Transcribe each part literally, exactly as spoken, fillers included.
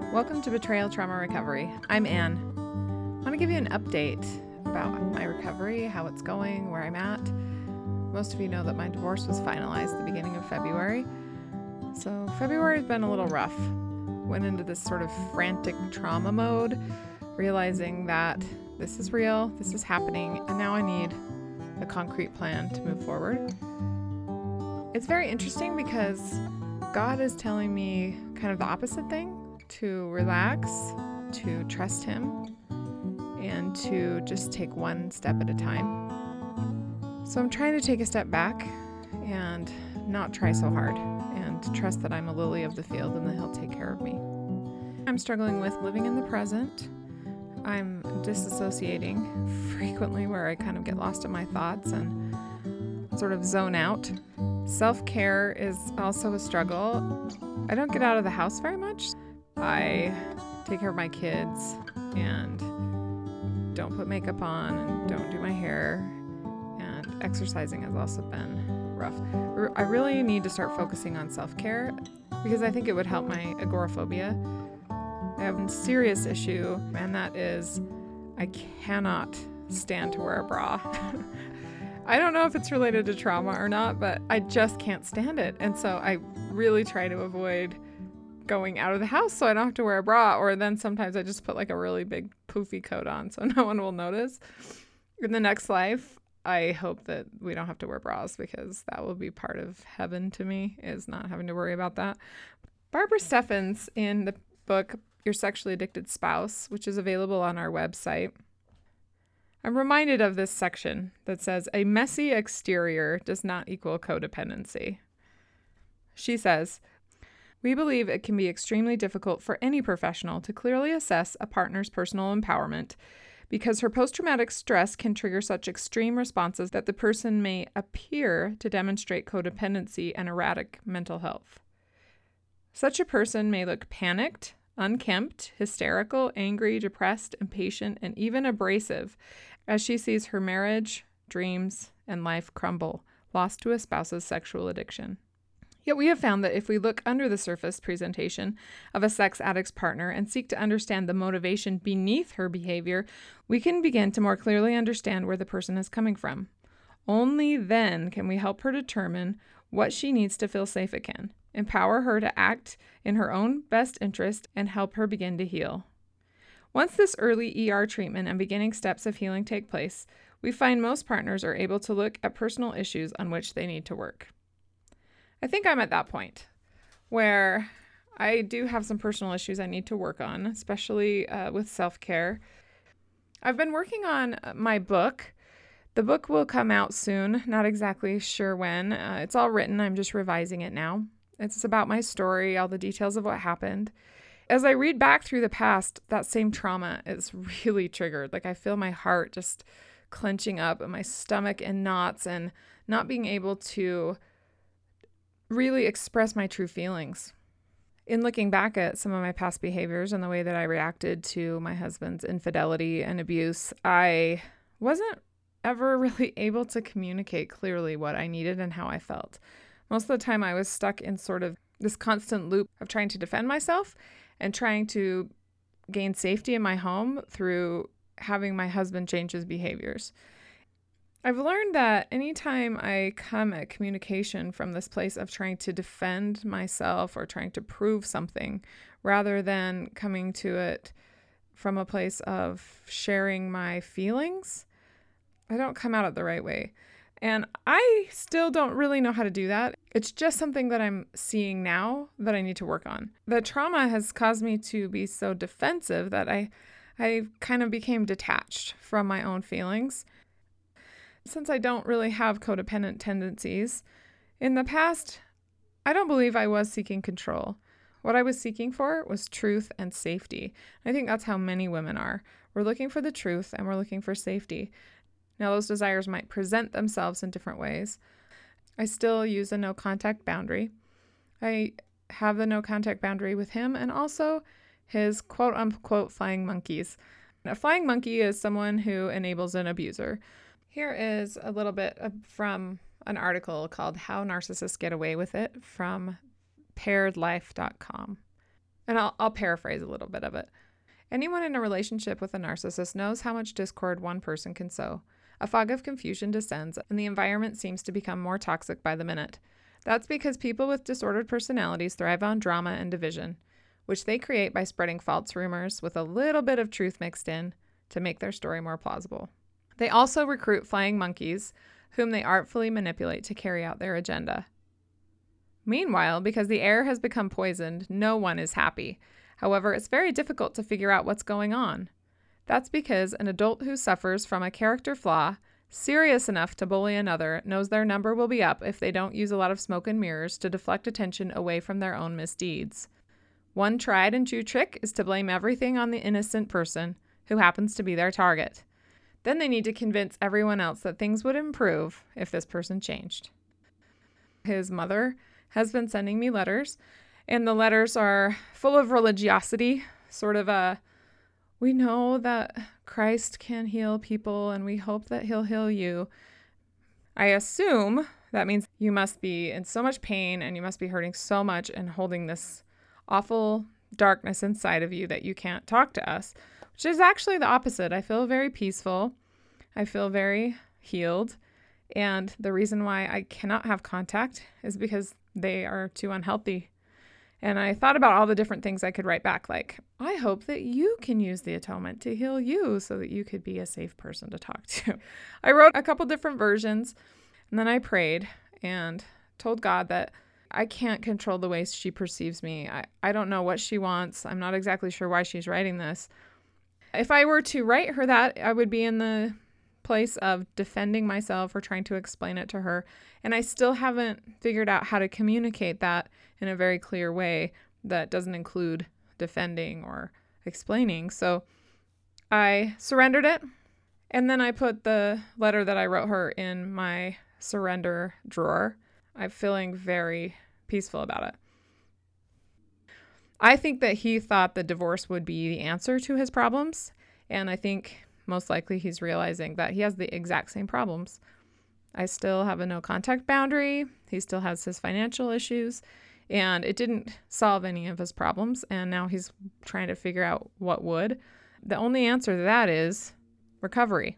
Welcome to Betrayal Trauma Recovery. I'm Anne. I want to give you an update about my recovery, how it's going, where I'm at. Most of you know that my divorce was finalized the beginning of February. So February has been a little rough. Went into this sort of frantic trauma mode, realizing that this is real, this is happening, and now I need a concrete plan to move forward. It's very interesting because God is telling me kind of the opposite thing. To relax, to trust him, and to just take one step at a time. So I'm trying to take a step back and not try so hard and trust that I'm a lily of the field and that he'll take care of me. I'm struggling with living in the present. I'm disassociating frequently where I kind of get lost in my thoughts and sort of zone out. Self-care is also a struggle. I don't get out of the house very much. I take care of my kids and don't put makeup on and don't do my hair, and exercising has also been rough. I really need to start focusing on self-care because I think it would help my agoraphobia. I have a serious issue, and that is I cannot stand to wear a bra. I don't know if it's related to trauma or not, but I just can't stand it. And so I really try to avoid going out of the house so I don't have to wear a bra, or then sometimes I just put like a really big poofy coat on so no one will notice. In the next life, I hope that we don't have to wear bras because that will be part of heaven to me, is not having to worry about that. Barbara Steffens, in the book Your Sexually Addicted Spouse, which is available on our website, I'm reminded of this section that says, a messy exterior does not equal codependency. She says, we believe it can be extremely difficult for any professional to clearly assess a partner's personal empowerment because her post-traumatic stress can trigger such extreme responses that the person may appear to demonstrate codependency and erratic mental health. Such a person may look panicked, unkempt, hysterical, angry, depressed, impatient, and even abrasive as she sees her marriage, dreams, and life crumble, lost to a spouse's sexual addiction. Yet we have found that if we look under the surface presentation of a sex addict's partner and seek to understand the motivation beneath her behavior, we can begin to more clearly understand where the person is coming from. Only then can we help her determine what she needs to feel safe again, empower her to act in her own best interest, and help her begin to heal. Once this early E R treatment and beginning steps of healing take place, we find most partners are able to look at personal issues on which they need to work. I think I'm at that point where I do have some personal issues I need to work on, especially uh, with self-care. I've been working on my book. The book will come out soon, not exactly sure when. Uh, it's all written. I'm just revising it now. It's about my story, all the details of what happened. As I read back through the past, that same trauma is really triggered. Like I feel my heart just clenching up and my stomach in knots and not being able to really express my true feelings. In looking back at some of my past behaviors and the way that I reacted to my husband's infidelity and abuse, I wasn't ever really able to communicate clearly what I needed and how I felt. Most of the time I was stuck in sort of this constant loop of trying to defend myself and trying to gain safety in my home through having my husband change his behaviors. I've learned that anytime I come at communication from this place of trying to defend myself or trying to prove something, rather than coming to it from a place of sharing my feelings, I don't come out it the right way. And I still don't really know how to do that. It's just something that I'm seeing now that I need to work on. The trauma has caused me to be so defensive that I, I kind of became detached from my own feelings. Since I don't really have codependent tendencies, in the past, I don't believe I was seeking control. What I was seeking for was truth and safety. I think that's how many women are. We're looking for the truth and we're looking for safety. Now, those desires might present themselves in different ways. I still use a no contact boundary. I have the no contact boundary with him and also his quote unquote flying monkeys. A flying monkey is someone who enables an abuser. Here is a little bit from an article called How Narcissists Get Away with It from paired life dot com. And I'll, I'll paraphrase a little bit of it. Anyone in a relationship with a narcissist knows how much discord one person can sow. A fog of confusion descends, and the environment seems to become more toxic by the minute. That's because people with disordered personalities thrive on drama and division, which they create by spreading false rumors with a little bit of truth mixed in to make their story more plausible. They also recruit flying monkeys, whom they artfully manipulate to carry out their agenda. Meanwhile, because the air has become poisoned, no one is happy. However, it's very difficult to figure out what's going on. That's because an adult who suffers from a character flaw, serious enough to bully another, knows their number will be up if they don't use a lot of smoke and mirrors to deflect attention away from their own misdeeds. One tried and true trick is to blame everything on the innocent person who happens to be their target. Then they need to convince everyone else that things would improve if this person changed. His mother has been sending me letters, and the letters are full of religiosity, sort of a, we know that Christ can heal people and we hope that he'll heal you. I assume that means you must be in so much pain and you must be hurting so much and holding this awful darkness inside of you that you can't talk to us, which is actually the opposite. I feel very peaceful. I feel very healed. And the reason why I cannot have contact is because they are too unhealthy. And I thought about all the different things I could write back, like, I hope that you can use the atonement to heal you so that you could be a safe person to talk to. I wrote a couple different versions, and then I prayed and told God that I can't control the way she perceives me. I, I don't know what she wants. I'm not exactly sure why she's writing this. If I were to write her that, I would be in the place of defending myself or trying to explain it to her. And I still haven't figured out how to communicate that in a very clear way that doesn't include defending or explaining. So I surrendered it. And then I put the letter that I wrote her in my surrender drawer. I'm feeling very peaceful about it. I think that he thought the divorce would be the answer to his problems. And I think most likely he's realizing that he has the exact same problems. I still have a no contact boundary. He still has his financial issues, and it didn't solve any of his problems. And now he's trying to figure out what would. The only answer to that is recovery.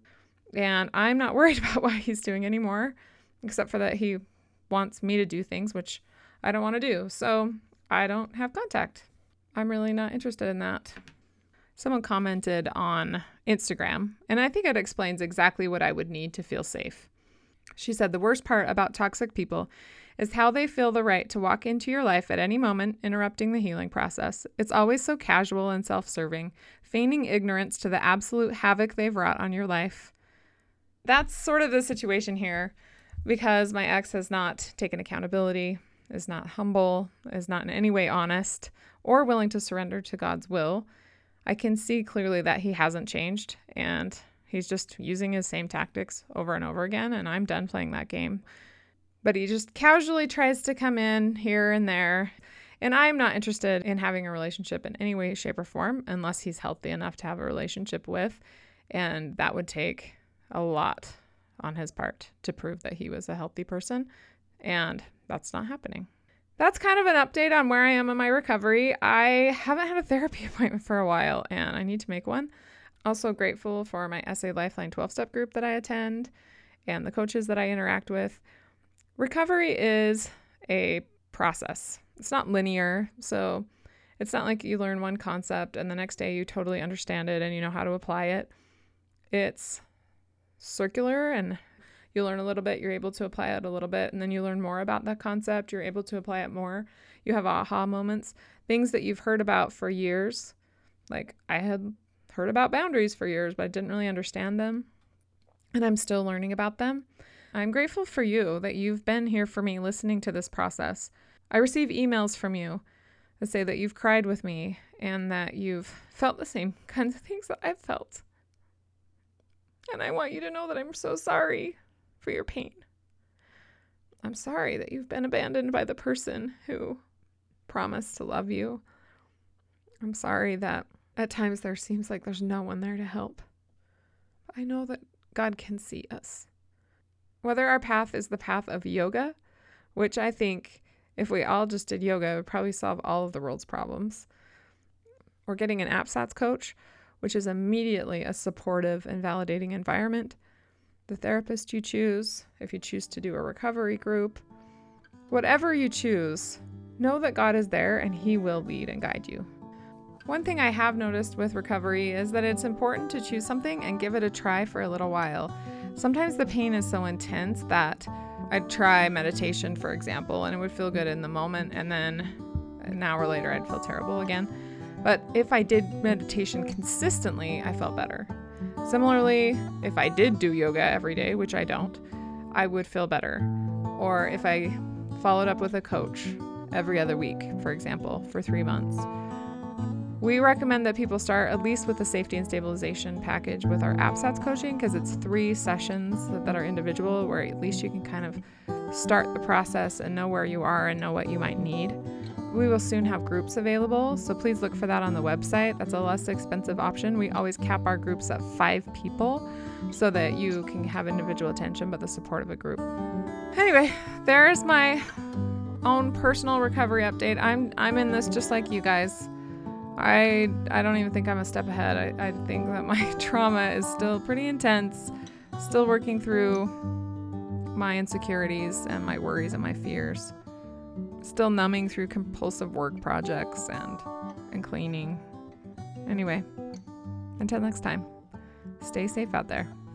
And I'm not worried about what he's doing anymore, except for that he wants me to do things, which I don't want to do. So I don't have contact. I'm really not interested in that. Someone commented on Instagram, and I think it explains exactly what I would need to feel safe. She said, the worst part about toxic people is how they feel the right to walk into your life at any moment, interrupting the healing process. It's always so casual and self-serving, feigning ignorance to the absolute havoc they've wrought on your life. That's sort of the situation here, because my ex has not taken accountability, is not humble, is not in any way honest, or willing to surrender to God's will. I can see clearly that he hasn't changed, and he's just using his same tactics over and over again, and I'm done playing that game. But he just casually tries to come in here and there, and I'm not interested in having a relationship in any way, shape, or form unless he's healthy enough to have a relationship with, and that would take a lot on his part to prove that he was a healthy person, and that's not happening. That's kind of an update on where I am in my recovery. I haven't had a therapy appointment for a while, and I need to make one. Also grateful for my S A Lifeline twelve-step group that I attend and the coaches that I interact with. Recovery is a process. It's not linear, so it's not like you learn one concept and the next day you totally understand it and you know how to apply it. It's circular, and you learn a little bit, you're able to apply it a little bit, and then you learn more about that concept, you're able to apply it more. You have aha moments, things that you've heard about for years. Like I had heard about boundaries for years, but I didn't really understand them, and I'm still learning about them. I'm grateful for you that you've been here for me listening to this process. I receive emails from you that say that you've cried with me and that you've felt the same kinds of things that I've felt. And I want you to know that I'm so sorry for your pain. I'm sorry that you've been abandoned by the person who promised to love you. I'm sorry that at times there seems like there's no one there to help. I know that God can see us. Whether our path is the path of yoga, which I think If we all just did yoga, it would probably solve all of the world's problems. Or getting an APSATS coach, which is immediately a supportive and validating environment. The therapist you choose, if you choose to do a recovery group, whatever you choose, know that God is there and He will lead and guide you. One thing I have noticed with recovery is that it's important to choose something and give it a try for a little while. Sometimes the pain is so intense that I'd try meditation, for example, and it would feel good in the moment, and then an hour later I'd feel terrible again. But if I did meditation consistently, I felt better. Similarly, if I did do yoga every day, which I don't, I would feel better. Or if I followed up with a coach every other week, for example, for three months. We recommend that people start at least with the safety and stabilization package with our APSATS coaching, because it's three sessions that, that are individual, where at least you can kind of start the process and know where you are and know what you might need. We will soon have groups available, so please look for that on the website. That's a less expensive option. We always cap our groups at five people so that you can have individual attention but the support of a group. Anyway, there's my own personal recovery update. I'm I'm in this just like you guys. I I don't even think I'm a step ahead. I, I think that my trauma is still pretty intense, still working through my insecurities and my worries and my fears, still numbing through compulsive work projects and and cleaning. Anyway, until next time, stay safe out there.